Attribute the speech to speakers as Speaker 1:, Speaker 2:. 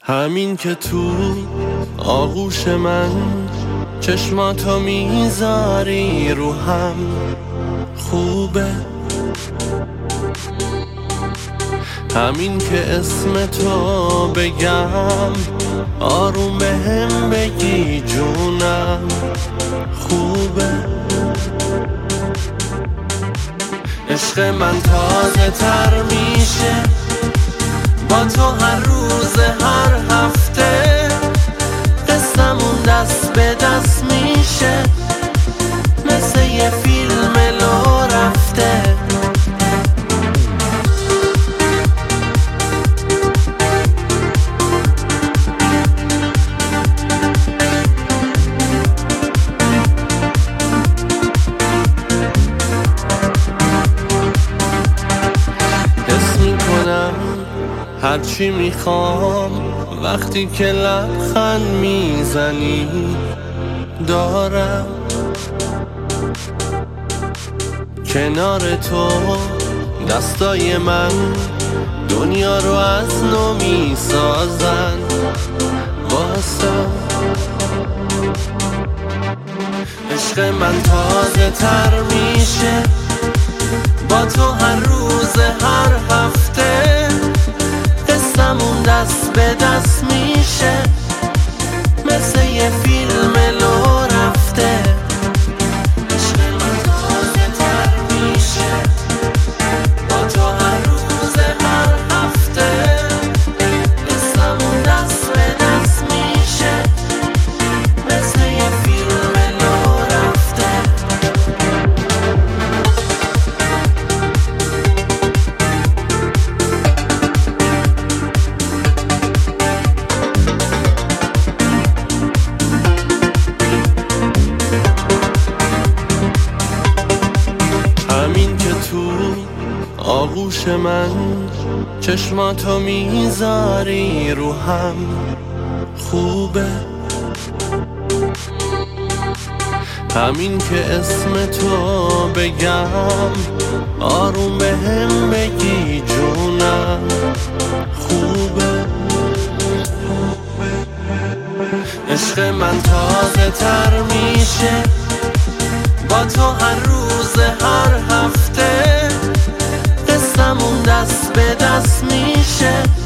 Speaker 1: همین که تو آغوش من چشماتو میذاری رو هم خوبه. همین که اسم تو بگم آروم بهم بگی جونم خوبه. عشق من تازه تر میشه با تو هر روز هر هفته. قصه‌مون دست به دست میشه مثل یه فیلم لو رفته. حس میکنم هرچی میخوام وقتی که لبخند میزنی دارم. کنار تو دستای من دنیا رو از نو میسازن واسم. عشق من تازه تر میشه با تو هر روز هر هفته. قصه‌مون دست به دست میشه مثل یه فیلم لو رفته. عشق من تازه تر میشه با تو هر روز هر هفته. قصه‌مون دست به دست میشه مثل یه فیلم لو رفته. همین که تو آغوش من چشماتو میذاری رو هم خوبه. همین که اسم تو بگم آروم بهم بگی جونم خوبه. عشق من تازه تر میشه با تو هر روز هر هفته. قصه‌مون دست به دست میشه